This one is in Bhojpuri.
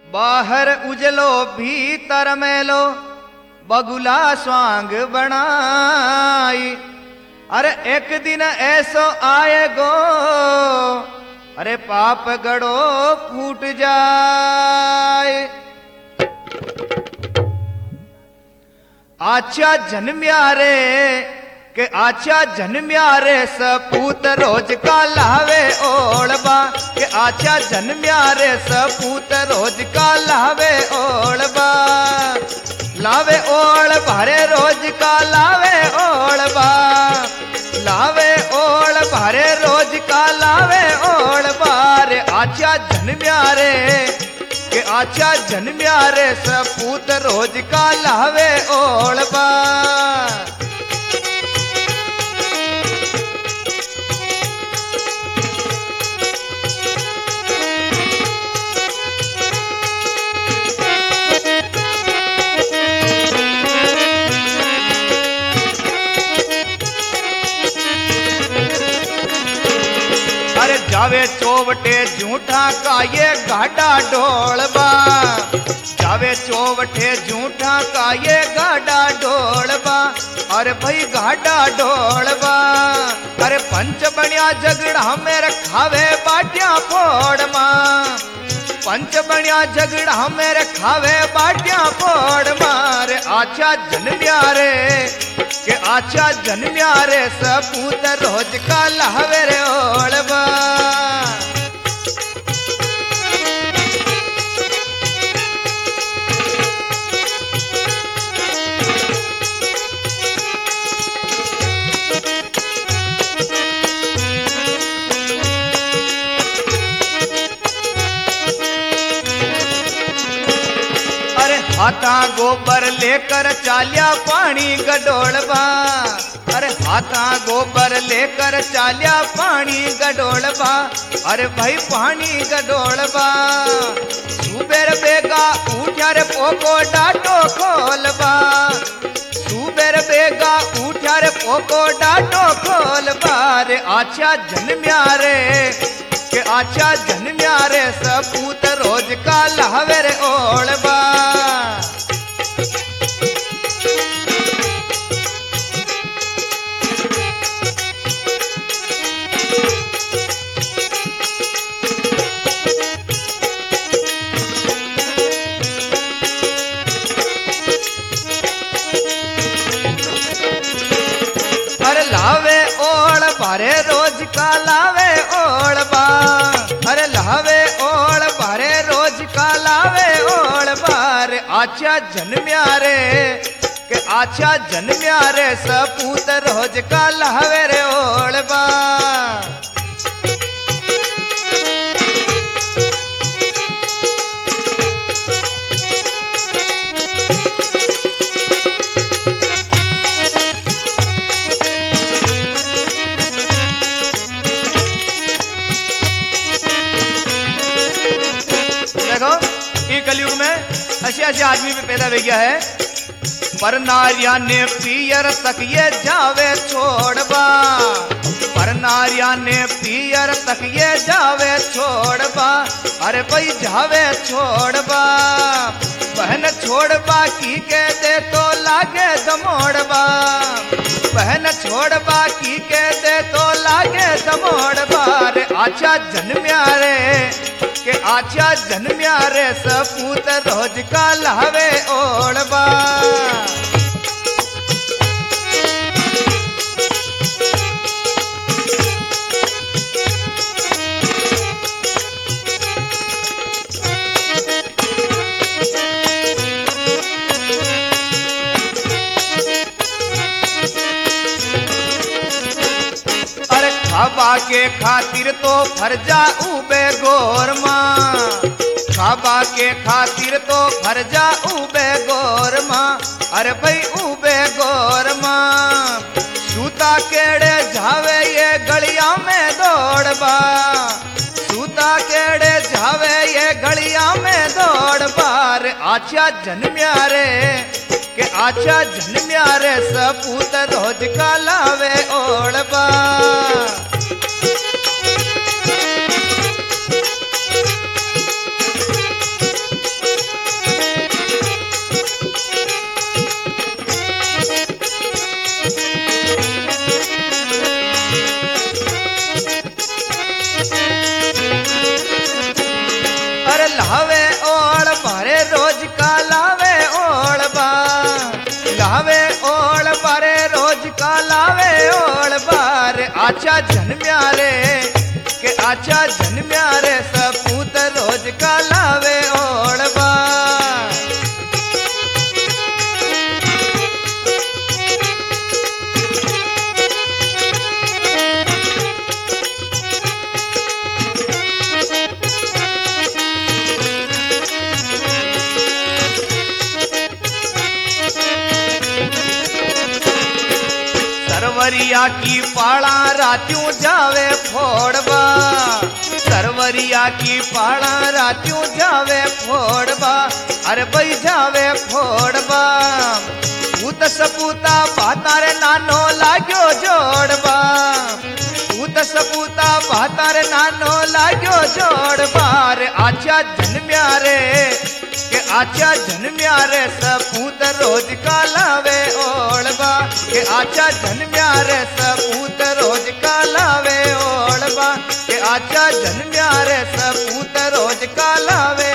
बाहर उजलो भीतर मेलो बगुला स्वांग बनाई। अरे एक दिन ऐसो आएगो अरे पाप गड़ो फूट जाए। आचा जन्म्या रे के आचा जन्म्या रे सपूत रोज का लावे ओढ़बा के आचा जन्म्या रे सपूत रोज का लावे ओढ़बा। लावे ओढ़ भारे रोज का लावे ओढ़बा लावे ओढ़ भारे रोज का लावे ओढ़बा रे आचा जन्म्या रे के आचा जन्म्या रे सपूत रोज का लावे ओढ़बा। अरे जावे चौवटे झूठा का ये गाड़ा ढोलबा जावे चौवटे झूठा का ये गाड़ा ढोलबा। अरे भाई गाड़ा ढोलबा अरे पंच बनिया झगड़ा में रखावे बाटिया फोड़मा। पंच बनिया झगड़ा में रखावे बाटिया फोड़मा रे आचा जन्म्या रे के आचा जन्म्या रे सपूत रोज का लावे रे ओढ़बा। हाथा गोबर लेकर चालिया पानी गडोलबा। अरे हाथा गोबर लेकर चालिया पानी गडोलबा। अरे भाई पानी गडोलबा सुबेर बेगा उठा रे पोको डाटो खोलबा। सुबेर बेगा उठा रे पोको डाटो खोलबा रे आचा जन्म्या रे के आचा जन्म्या रे सपूत रोज का लावे रे ओढ़बा। अरे लावे ओढ़ भारे रोज का लावे ओढ़बा। अरे लावे ओढ़ भारे रोज का लावे ओढ़बा रे आचा जन्म्या रे के आचा जन्म्या रे सपूत रोज का लावे रे ओढ़बा। कलयुग में ऐसे ऐसे आदमी भी पैदा हो गया है। पर नारिया ने पियर तक ये जावे छोड़बा। पर नारिया ने पियर तक ये जावे छोड़बा। अरे भाई जावे छोड़बा बहन छोड़बा की के दे तो लागे दमोड़बा। बहन छोड़बा की के दे तो लागे दमोड़बा रे आचा जन्म्या रे के आचा जन्म्या रे सपूत रोज का लावे ओढ़बा। अरे खाबा के खातिर तो फरजा उबे गोरमा। खाबा के खातिर तो फरजा उबे गोरमा। अरे भाई उबे गोरमा सूता केड़े जावे ये गलिया में दौड़बा। सूता केड़े जावे ये गलिया में दौड़बा रे आचा जन्म्या रे के आचा जन्म्या रे सपूत रोज का लावे ओढ़बा। लावे ओळ बारे रोज का लावे ओळ बा लावे ओळ बारे रोज का लावे ओळ बार आचा जन्म्या रे के आचा जन्म्या रे सपूत रोज का लावे ओळ बा सरवरिया की पाला रात्यों जावे फोड़बा सरवरिया की पाला रात्यों जावे फोड़बा अरे भाई जावे फोड़बा पूत सपूता पातारे नानो लाग्यो जोड़बा पूत सपूता पातारे नानो लाग्यो जोड़बा रे आचा जन्म्या रे के आचा जन्म्या रे सपूत रोज का लावे ओळबा के आचा जन्म्या रे सपूत रोज का लावे ओळबा के आचा जन्म्या रे सपूत रोज का लावे